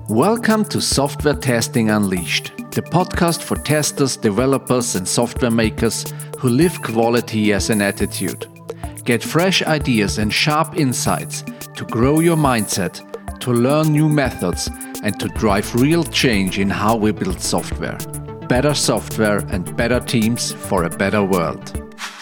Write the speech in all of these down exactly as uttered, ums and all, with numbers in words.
Welcome to Software Testing Unleashed, the podcast for testers, developers, and software makers who live quality as an attitude. Get fresh ideas and sharp insights to grow your mindset, to learn new methods, and to drive real change in how we build software. Better software and better teams for a better world.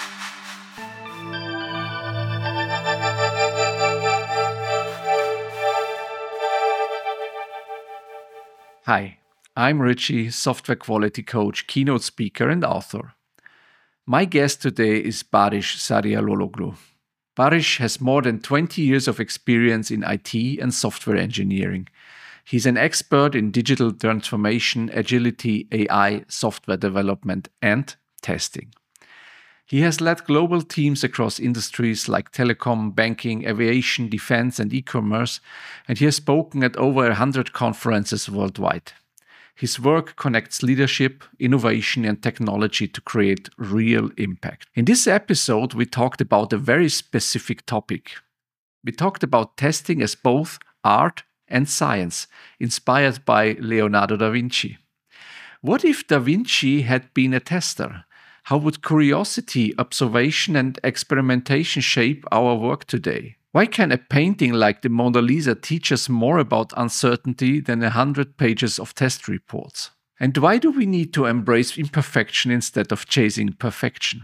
Hi, I'm Richie, software quality coach, keynote speaker, and author. My guest today is Baris Sarialologlu. Baris has more than twenty years of experience in I T and software engineering. He's an expert in digital transformation, agility, A I, software development, and testing. He has led global teams across industries like telecom, banking, aviation, defense, and e-commerce, and he has spoken at over one hundred conferences worldwide. His work connects leadership, innovation, and technology to create real impact. In this episode, we talked about a very specific topic. We talked about testing as both art and science, inspired by Leonardo da Vinci. What if Da Vinci had been a tester? How would curiosity, observation, and experimentation shape our work today? Why can a painting like the Mona Lisa teach us more about uncertainty than a hundred pages of test reports? And why do we need to embrace imperfection instead of chasing perfection?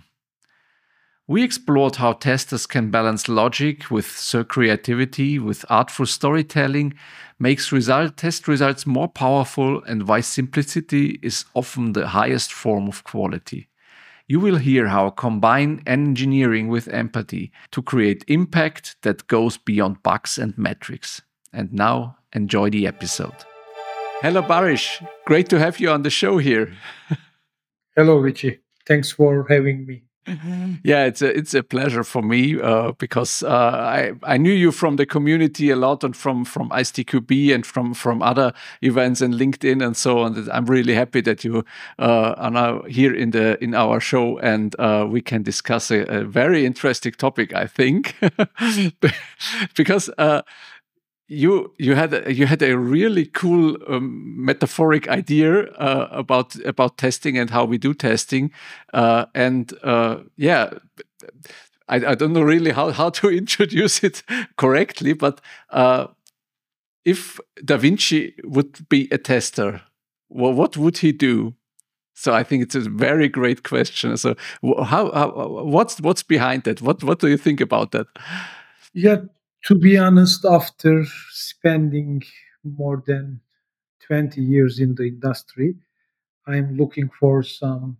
We explored how testers can balance logic with creativity, with artful storytelling, makes result, test results more powerful, and why simplicity is often the highest form of quality. You will hear how combine engineering with empathy to create impact that goes beyond bugs and metrics. And now, enjoy the episode. Hello, Baris. Great to have you on the show here. Hello, Richie. Thanks for having me. Yeah, it's a it's a pleasure for me uh, because uh, I I knew you from the community a lot and from from I S T Q B and from from other events and LinkedIn and so on. I'm really happy that you uh, are now here in the in our show and uh, we can discuss a, a very interesting topic, I think, because. Uh, You you had a, you had a really cool um, metaphoric idea uh, about about testing and how we do testing, uh, and uh, yeah, I, I don't know really how, how to introduce it correctly, but uh, if Da Vinci would be a tester, well, what would he do? So I think it's a very great question. So how, how what's what's behind that? What what do you think about that? Yeah. To be honest, after spending more than twenty years in the industry, I'm looking for some,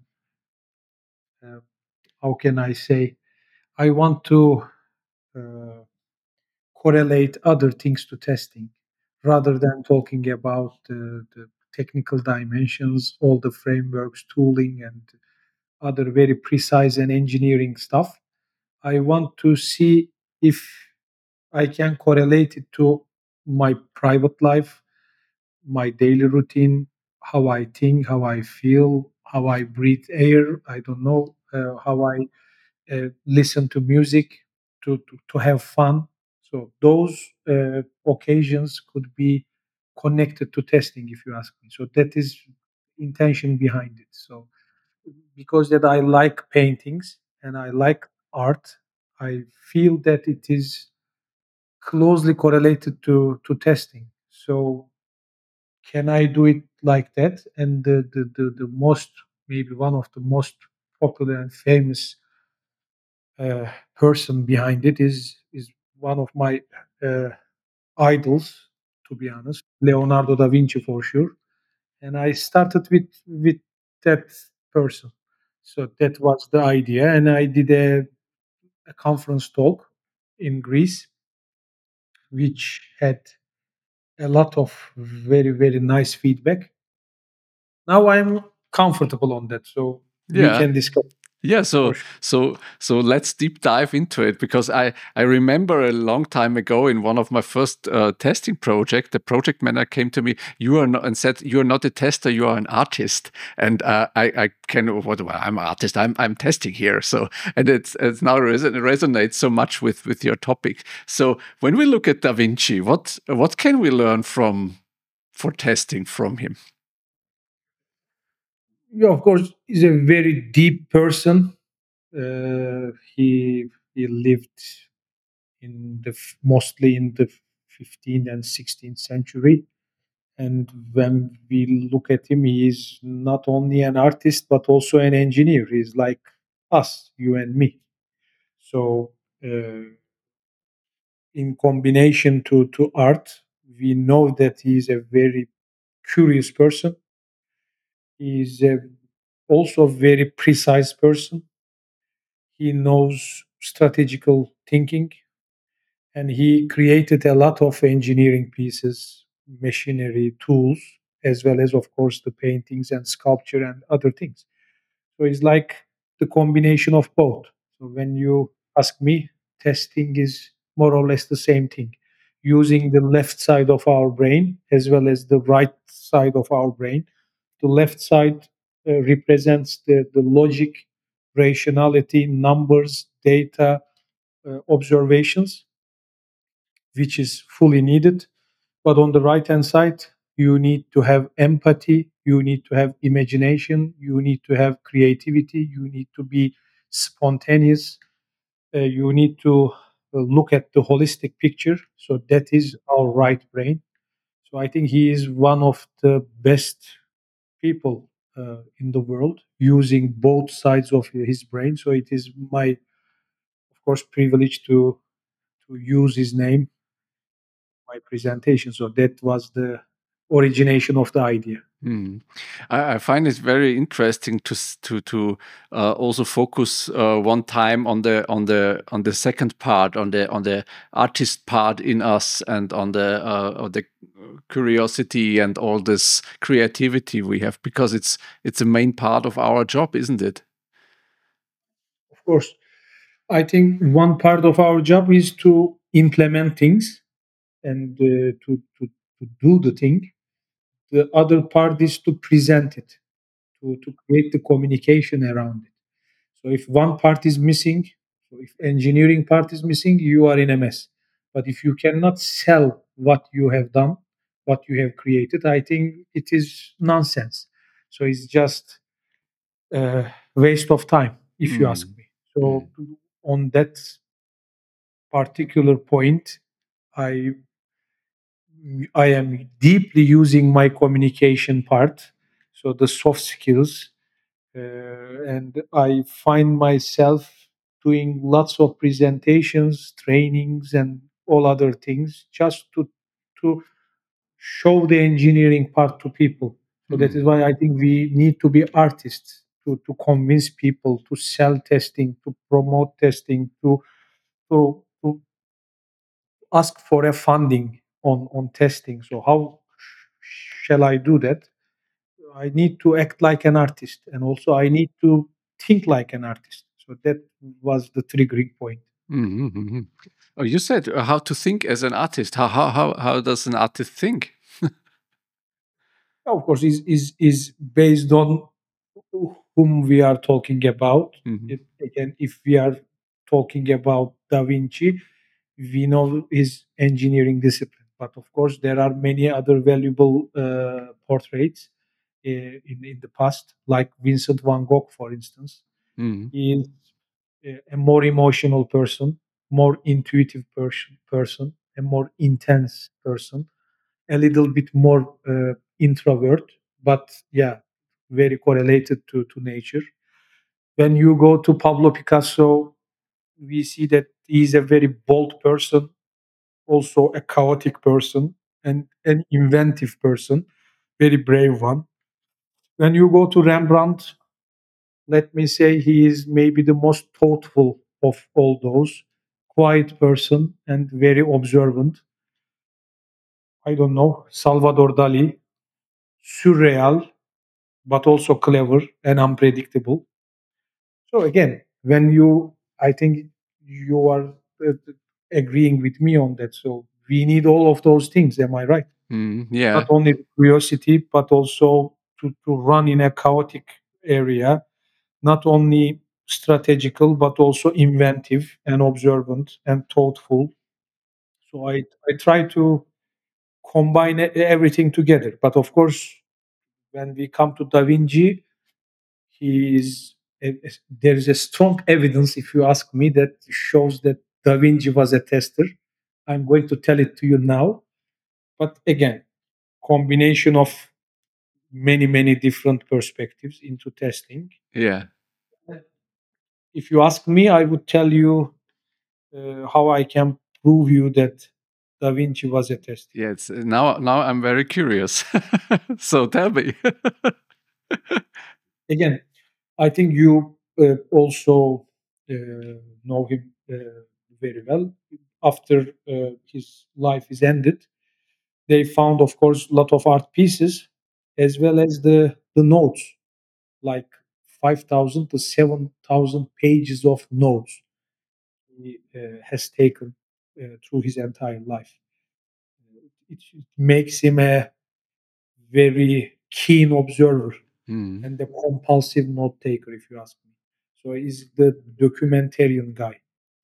uh, how can I say, I want to uh, correlate other things to testing rather than talking about uh, the technical dimensions, all the frameworks, tooling, and other very precise and engineering stuff. I want to see if I can correlate it to my private life, my daily routine, how I think, how I feel, how I breathe air. I don't know uh, how I uh, listen to music to, to to have fun. So those uh, occasions could be connected to testing, if you ask me. So that is intention behind it. So because that I like paintings and I like art, I feel that it is closely correlated to to testing. So can I do it like that? And the the the, the most maybe one of the most popular and famous uh, person behind it is is one of my uh, idols, to be honest, Leonardo da Vinci for sure. And I started with with that person. So that was the idea, and I did a, a conference talk in Greece, which had a lot of very very nice feedback. Now I'm comfortable on that, so we Yeah. can discuss Yeah, for so sure. so so let's deep dive into it because I I remember a long time ago in one of my first uh, testing project, the project manager came to me, you are not, and said you are not a tester, you are an artist, and uh, I I can what well, I'm an artist, I'm I'm testing here, so and it's it's now reson- resonates so much with with your topic. So when we look at Da Vinci, what what can we learn from for testing from him? Yeah, of course, he's a very deep person. Uh, he he lived in the f- mostly in the fifteenth and sixteenth century. And when we look at him, he is not only an artist but also an engineer. He's like us, you and me. So, uh, in combination to to art, we know that he is a very curious person. He is a, also a very precise person. He knows strategical thinking, and he created a lot of engineering pieces, machinery, tools, as well as, of course, the paintings and sculpture and other things. So it's like the combination of both. So when you ask me, testing is more or less the same thing, using the left side of our brain as well as the right side of our brain. The left side uh, represents the, the logic, rationality, numbers, data, uh, observations, which is fully needed. But on the right hand side, you need to have empathy, you need to have imagination, you need to have creativity, you need to be spontaneous, uh, you need to uh, look at the holistic picture. So that is our right brain. So I think he is one of the best people uh, in the world using both sides of his brain. So it is my, of course, privilege to to use his name, my presentation. So that was the origination of the idea. Mm. I, I find it very interesting to s- to to uh, also focus uh, one time on the on the on the second part, on the on the artist part in us, and on the uh, on the curiosity and all this creativity we have, because it's it's a main part of our job, isn't it? Of course, I think one part of our job is to implement things and uh, to, to, to do the thing. The other part is to present it, to, to create the communication around it. So if one part is missing, so if engineering part is missing, you are in a mess. But if you cannot sell what you have done, what you have created, I think it is nonsense. So it's just a waste of time, if you ask Mm. me. Mm. So on that particular point, I I am deeply using my communication part, so the soft skills, uh, and I find myself doing lots of presentations, trainings, and all other things just to to show the engineering part to people. So that is Mm. why I think we need to be artists to, to convince people to sell testing, to promote testing, to to, to ask for a funding on, on testing. So how shall I do that? I need to act like an artist, and also I need to think like an artist. So that was the triggering point. Mhm, mhm. Oh, you said uh, how to think as an artist. How how how how does an artist think? Of course, is is is based on whom we are talking about. Mhm. If, again, if we are talking about Da Vinci, we know his engineering discipline. But of course, there are many other valuable uh, portraits uh, in in the past, like Vincent Van Gogh, for instance. Mhm. He is a a more emotional person, more intuitive person, person, a more intense person, a little bit more uh, introvert, but yeah, very correlated to, to nature. When you go to Pablo Picasso, we see that he's a very bold person, also a chaotic person, and an inventive person, very brave one. When you go to Rembrandt, let me say he is maybe the most thoughtful of all those, quiet person and very observant. I don't know, Salvador Dali, surreal, but also clever and unpredictable. So again, when you, I think you are uh, agreeing with me on that. So we need all of those things. Am I right? Mhm. Not Yeah. only curiosity, but also to, to run in a chaotic area. Not only strategical, but also inventive and observant and thoughtful. So I, I try to combine e- everything together. But of course, when we come to Da Vinci, he is eh, eh, there is a strong evidence, if you ask me, that shows that Da Vinci was a tester. I'm going to tell it to you now. But again, combination of many many different perspectives into testing. Yeah. If you ask me, I would tell you uh, how I can prove you that Da Vinci was a tester. Yes. Now, now I'm very curious. So tell me. Again, I think you uh, also uh, know him uh, very well. After uh, his life is ended, they found, of course, a lot of art pieces as well as the, the notes, like five thousand to seven thousand pages of notes he uh, has taken uh, through his entire life. It, it makes him a very keen observer Mm, and a compulsive note taker, if you ask me. So he's the documentarian guy.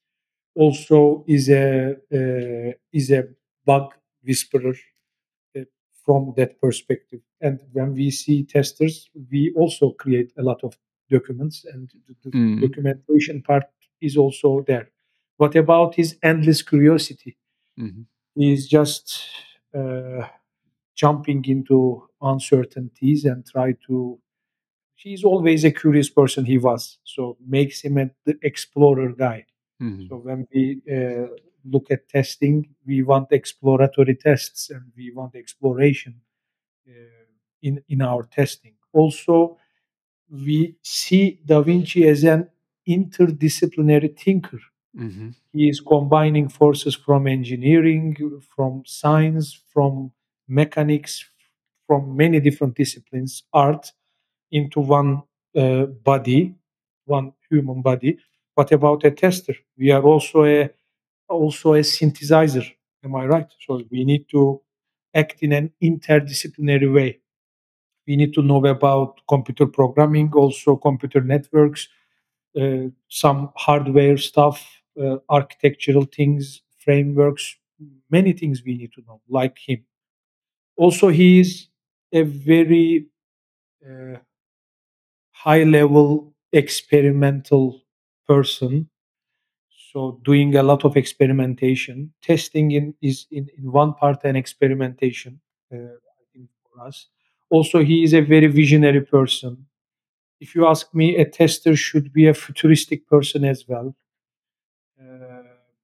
Also, is a uh, is a bug whisperer uh, from that perspective. And when we see testers, we also create a lot of documents, and the, the mm, documentation part is also there. What about his endless curiosity? mhm, He's just uh, jumping into uncertainties and try to. He's always a curious person. He was, so makes him a, the explorer guy. So mhm, when we uh, look at testing, we want exploratory tests and we want exploration uh, in in our testing. Also, we see Da Vinci as an interdisciplinary thinker. mhm, He is combining forces from engineering, from science, from mechanics, from many different disciplines, art, into one uh, body, one human body. What about a tester? We are also a also a synthesizer. Am I right? So we need to act in an interdisciplinary way. We need to know about computer programming, also computer networks, uh, some hardware stuff, uh, architectural things, frameworks, many things we need to know, like him. Also, he is a very uh, high level experimental person. So, doing a lot of experimentation, testing in, is in, in one part an experimentation, uh, I think, for us. Also, he is a very visionary person. If you ask me, a tester should be a futuristic person as well. Uh,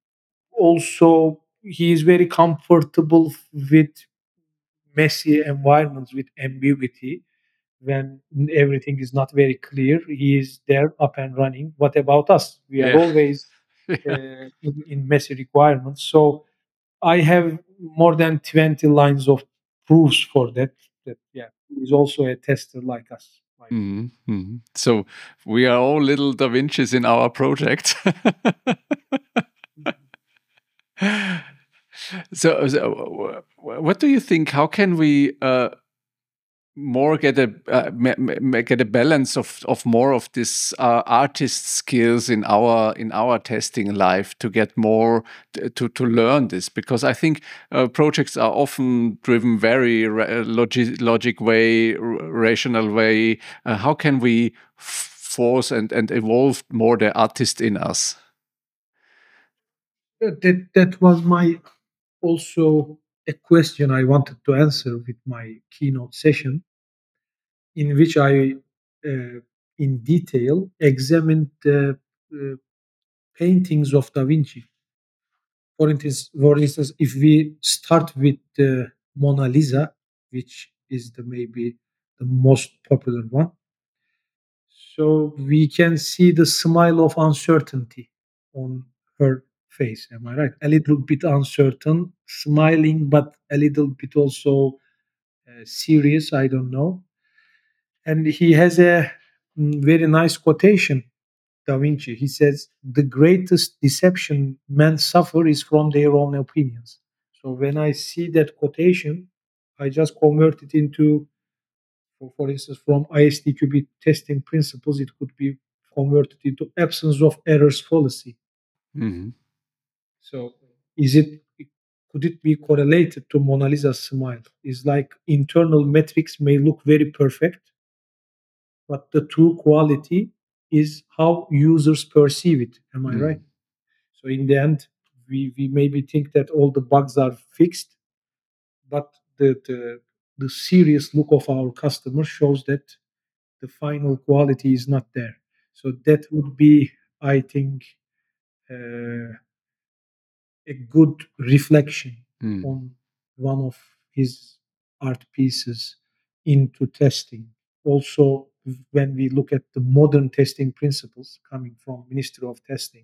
Also, he is very comfortable with messy environments with ambiguity. When everything is not very clear, he is there up and running. What about us? We are yeah. always Yeah. uh, in, in messy requirements. So I have more than twenty lines of proofs for that. That yeah, he's also a tester like us. Like, Mhm, mhm. So we are all little Da Vincis in our project. So, so wh- what do you think? How can we uh, more get a uh, ma- ma- get a balance of of more of this uh, artist skills in our in our testing life to get more t- to to learn this? Because I think uh, projects are often driven very ra- logic logic way, r- rational way. Uh, how can we f- force and and evolve more the artist in us? that that was my also a question I wanted to answer with my keynote session, in which I, uh, in detail, examined the uh, paintings of Da Vinci. For instance, for instance, if we start with the Mona Lisa, which is the maybe the most popular one, so we can see the smile of uncertainty on her face. Am I right? A little bit uncertain, smiling, but a little bit also uh, serious. I don't know. And he has a mm, very nice quotation, Da Vinci. He says, "The greatest deception men suffer is from their own opinions." So when I see that quotation, I just convert it into, for, for instance, from I S T Q B testing principles, it could be converted into absence of errors fallacy. Mhm. So is it? could it be correlated to Mona Lisa's smile? Is like internal metrics may look very perfect, but the true quality is how users perceive it. Am I right? Mm. So in the end, we, we maybe think that all the bugs are fixed, but the, the the serious look of our customer shows that the final quality is not there. So that would be, I think, uh, a good reflection Mm. on one of his art pieces into testing. Also, when we look at the modern testing principles coming from Ministry of Testing,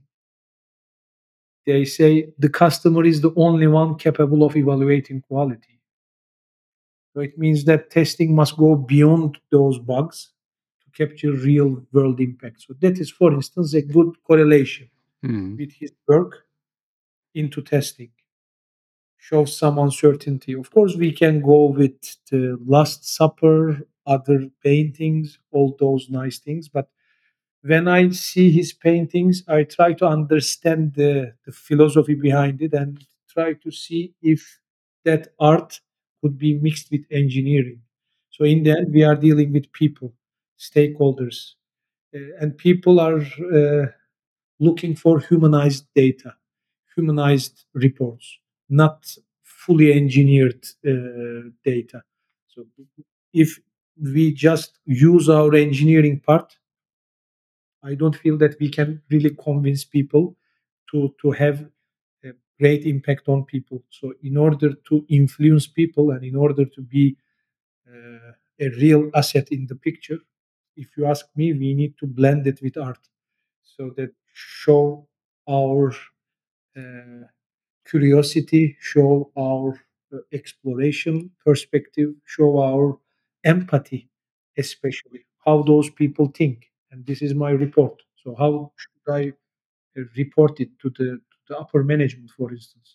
they say the customer is the only one capable of evaluating quality. So it means that testing must go beyond those bugs to capture real world impact. So that is, for instance, a good correlation Mm. with his work into testing. Shows some uncertainty. Of course, we can go with the Last Supper, other paintings, all those nice things. But when I see his paintings, I try to understand the, the philosophy behind it and try to see if that art could be mixed with engineering. So in the end, we are dealing with people, stakeholders, uh, and people are uh, looking for humanized data, humanized reports, not fully engineered uh, data. So if we just use our engineering part, I don't feel that we can really convince people to to have a great impact on people. So in order to influence people and in order to be uh, a real asset in the picture, if you ask me, we need to blend it with art so that show our uh, curiosity, show our uh, exploration perspective, show our empathy, especially how those people think. And this is my report. So how should I uh, report it to the, to the upper management, for instance?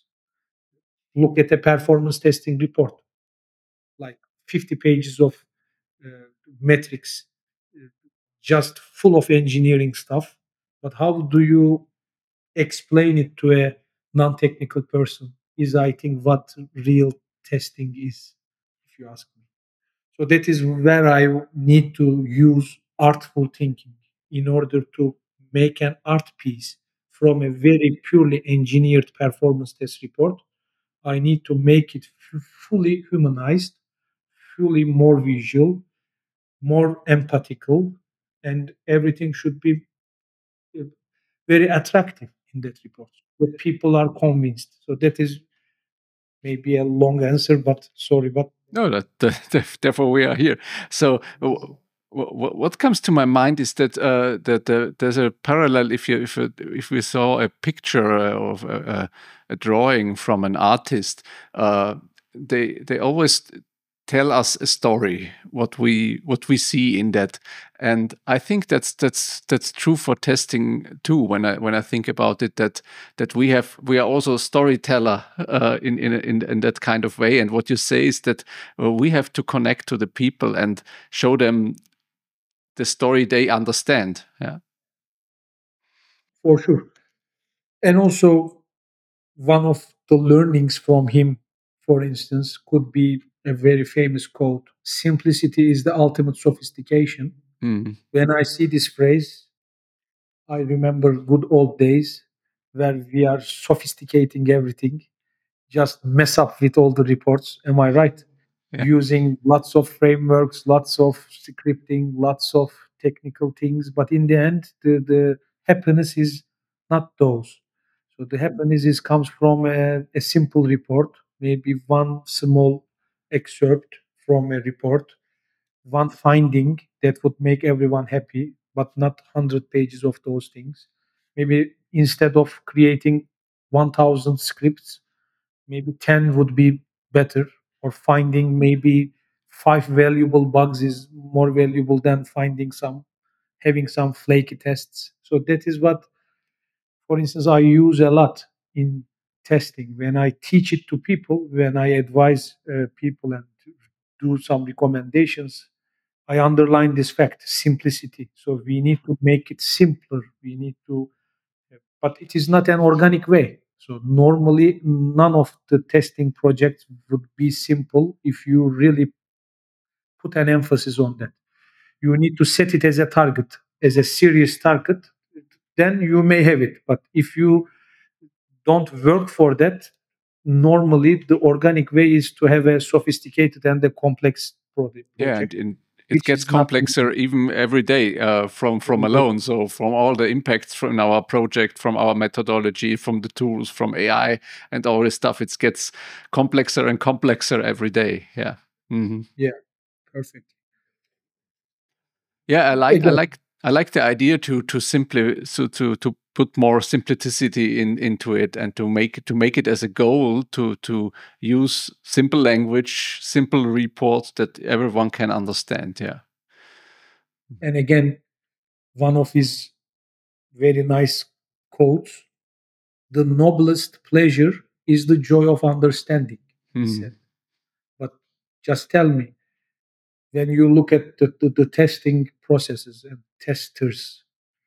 Look at a performance testing report, like fifty pages of uh, metrics, uh, just full of engineering stuff. But how do you explain it to a non-technical person? Is, I think, what real testing is, if you ask me. So that is where I need to use artful thinking in order to make an art piece from a very purely engineered performance test report. I need to make it f- fully humanized, fully more visual, more empathical, and everything should be uh, very attractive in that report. That people are convinced. So that is maybe a long answer, but sorry, but No, that, that, therefore we are here. So, w- w- what comes to my mind is that uh, that uh, there's a parallel. If you if you, if we saw a picture uh, of a, a drawing from an artist, uh, they they always tell us a story what we what we see in that, and I think that's that's that's true for testing too. When I when I think about it, that that we have we are also a storyteller uh, in, in in in that kind of way. And what you say is that uh, we have to connect to the people and show them the story they understand. Yeah. for sure. And also, one of the learnings from him, for instance, could be a very famous quote: simplicity is the ultimate sophistication. Mm. When I see this phrase, I remember good old days where we are sophisticating everything, just mess up with all the reports. Am I right? Yeah. Using lots of frameworks, lots of scripting, lots of technical things. But in the end, the, the happiness is not those. So the happiness is comes from a, a simple report, maybe one small excerpt from a report, one finding that would make everyone happy, but not one hundred pages of those things. Maybe instead of creating one thousand scripts, maybe ten would be better, or finding maybe five valuable bugs is more valuable than finding some, having some flaky tests. So that is what, for instance, I use a lot in testing when I teach it to people, when I advise uh, people and do some recommendations. I underline this fact: simplicity. So we need to make it simpler. We need to, but it is not an organic way. So normally, none of the testing projects would be simple if you really put an emphasis on that. You need to set it as a target, as a serious target. Then you may have it. But if you don't work for that, normally the organic way is to have a sophisticated and a complex project, Yeah, and, project and it which gets is not complexer even every day uh, from from every day. alone. So from all the impacts from our project, from our methodology, from the tools, from A I, and all this stuff, it gets complexer and complexer every day. Yeah. Hmm. Yeah, perfect. Yeah, I like I Again, like I like the idea to to simply so to to put more simplicity in into it and to make to make it as a goal to to use simple language, simple reports that everyone can understand. Yeah. and again, one of his very nice quotes: "The noblest pleasure is the joy of understanding," he said. Mhm. But just tell me, when you look at the, the, the testing processes and testers,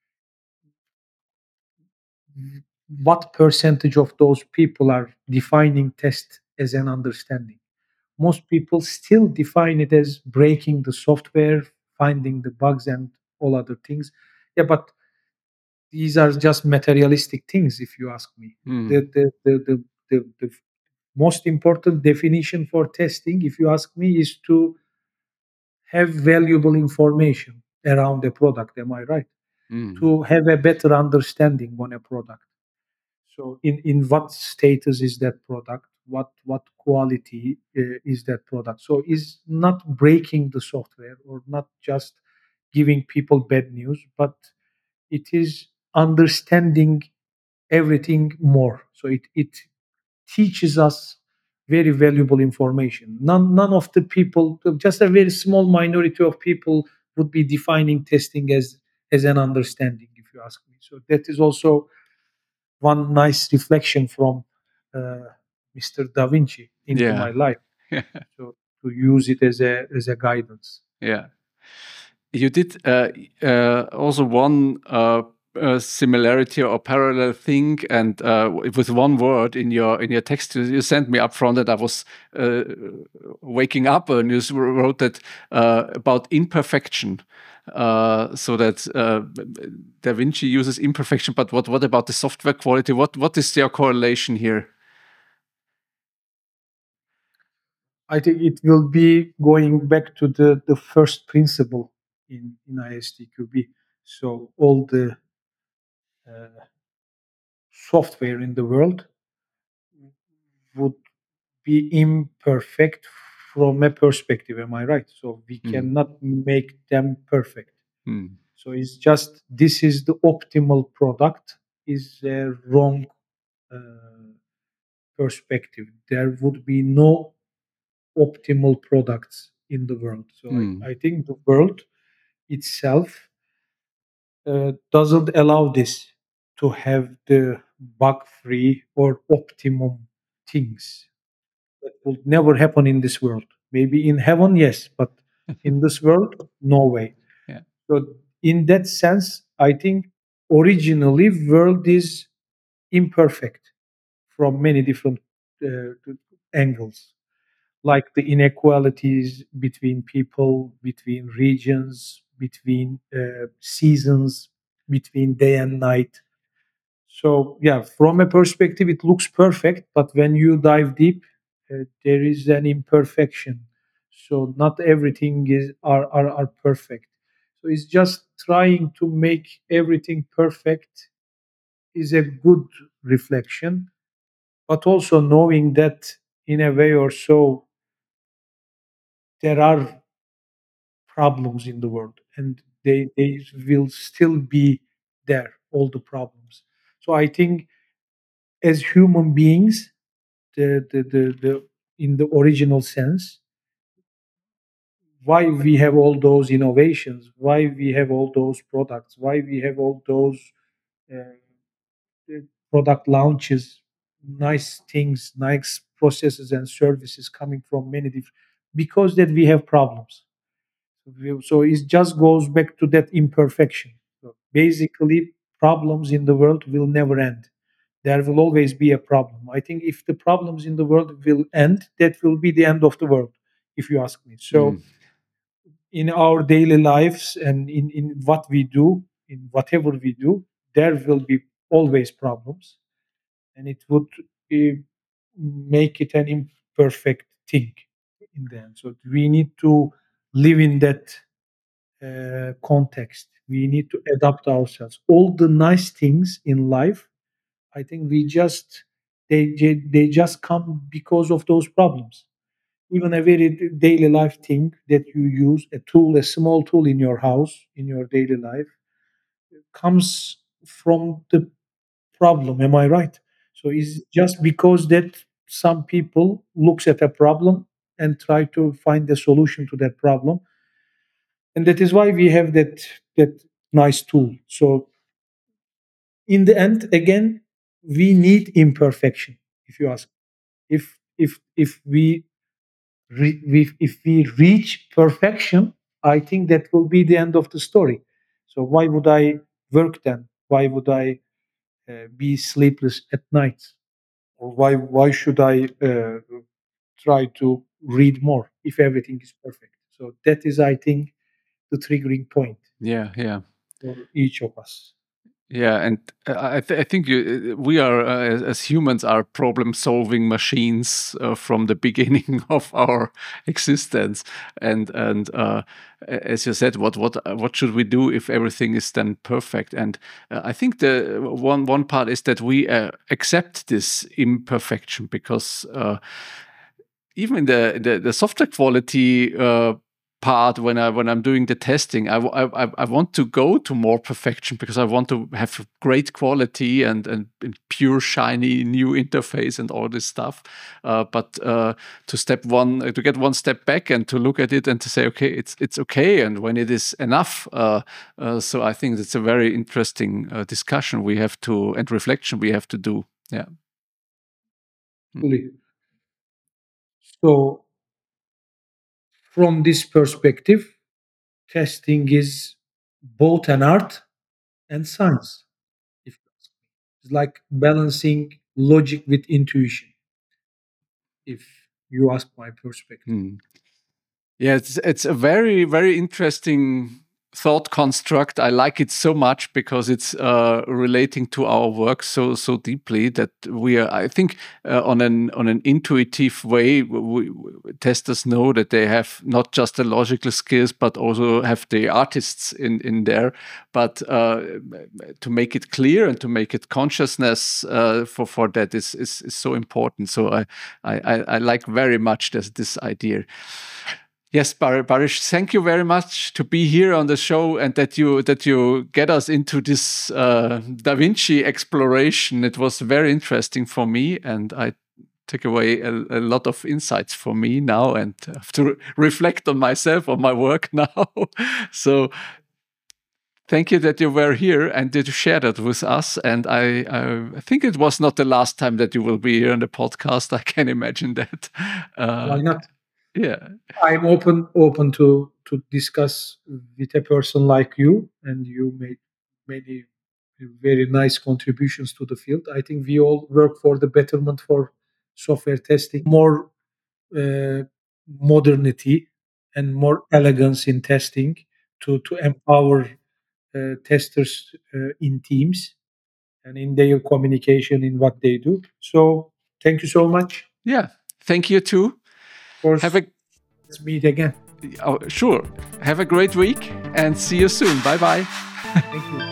what percentage of those people are defining test as an understanding? Most people still define it as breaking the software, finding the bugs, and all other things. Yeah, but these are just materialistic things, if you ask me. Mhm. The, the, the, the, the, the most important definition for testing, if you ask me, is to have valuable information around a product. Am I right? Mhm. To have a better understanding on a product. So, in, in what status is that product? What what quality uh, is that product? So, is not breaking the software or not just giving people bad news, but it is understanding everything more. So, it it teaches us very valuable information. None none of the people, just a very small minority of people, would be defining testing as as an understanding, if you ask me. So that is also one nice reflection from uh, mister Da Vinci into Yeah. my life. So to use it as a as a guidance. Yeah. You did uh, uh, also one uh, uh, similarity or parallel thing, and uh, with one word in your in your text you you sent me up front that I was uh, waking up, and you s- wrote that uh, about imperfection. Uh, so that uh, Da Vinci uses imperfection, but what what about the software quality? What what is your correlation here? I think it will be going back to the, the first principle in, in I S T Q B. So all the uh, software in the world would be imperfect from a perspective. Am I right? So we Mm. cannot make them perfect. Mm. So it's just this is the optimal product is a wrong uh, perspective. There would be no optimal products in the world. So Mm. I, I think the world itself uh, doesn't allow this to have the bug free or optimum things. That will never happen in this world. Maybe in heaven, yes, but in this world, no way. Yeah. So, in that sense, I think originally world is imperfect from many different uh, angles, like the inequalities between people, between regions, between uh, seasons, between day and night. So, yeah, from a perspective, it looks perfect, but when you dive deep, uh, there is an imperfection. So, not everything is are, are are perfect. So, it's just trying to make everything perfect is a good reflection, but also knowing that in a way or so there are problems in the world, and they they will still be there. All the problems. So, I think as human beings, the, the, the, the in the original sense, why we have all those innovations, why we have all those products, why we have all those uh, uh, product launches, nice things, nice processes and services coming from many different, because that we have problems. So we- so it just goes back to that imperfection. So basically, problems in the world will never end. there will always be a problem. I think if the problems in the world will end, that will be the end of the world, if you ask me. So, Mm. in our daily lives and in, in what we do, in whatever we do, there will be always problems, and it would uh, make it an imperfect thing in the end. So, we need to live in that uh, context. We need to adapt ourselves. All the nice things in life, I think we just they they they just come because of those problems. Even a very daily life thing that you use, a tool, a small tool in your house, in your daily life, comes from the problem. Am I right? So it's just because that some people looks at a problem and try to find a solution to that problem, and that is why we have that that nice tool. So in the end, again, we need imperfection. If you ask, if if if we re- we, if we reach perfection, I think that will be the end of the story. So why would I work then? Why would I uh, be sleepless at night? Or why why should I uh, try to read more if everything is perfect? So that is, I think, the triggering point Yeah, yeah. for each of us. Yeah, and uh, I, th- I think you, uh, we are, uh, as, as humans, are problem-solving machines uh, from the beginning of our existence. And and uh, a- as you said, what what uh, what should we do if everything is then perfect? And uh, I think the one one part is that we uh, accept this imperfection because. Uh, even in the the, the software quality uh, part, when I when I'm doing the testing, I, w- I I- I want to go to more perfection because I want to have great quality and and, and pure shiny new interface and all this stuff. Uh, but uh, to step one uh, to get one step back and to look at it and to say, okay, it's it's okay, and when it is enough. Uh, uh, so I think it's a very interesting uh, discussion we have to and reflection we have to do. Yeah. Mm. Fully. So from this perspective, testing is both an art and science. If it's like balancing logic with intuition, if you ask my perspective. Mm. Yeah, it's it's a very very interesting thought construct. I like it so much because it's uh, relating to our work so so deeply that we are. I think uh, on an on an intuitive way, we, we, testers know that they have not just the logical skills but also have the artists in in there. But uh, to make it clear and to make it consciousness uh, for for that is, is is so important. So I I I, I like very much this this idea. Yes, Bar- Barish, thank you very much to be here on the show and that you that you get us into this uh, Da Vinci exploration. It was very interesting for me, and I took away a, a lot of insights for me now, and have to re- reflect on myself, on my work now. So thank you that you were here and that you shared it with us. And I, I, I think it was not the last time that you will be here on the podcast. I can imagine that. Uh, Why not? yeah. I'm open open to to discuss with a person like you, and you made many very nice contributions to the field. I think we all work for the betterment for software testing, more uh, modernity and more elegance in testing to to empower uh, testers uh, in teams and in their communication in what they do. So thank you so much. Yeah. Thank you too. Of course, Have a let's meet again. oh, sure. Have a great week and see you soon. Bye bye. Thank you.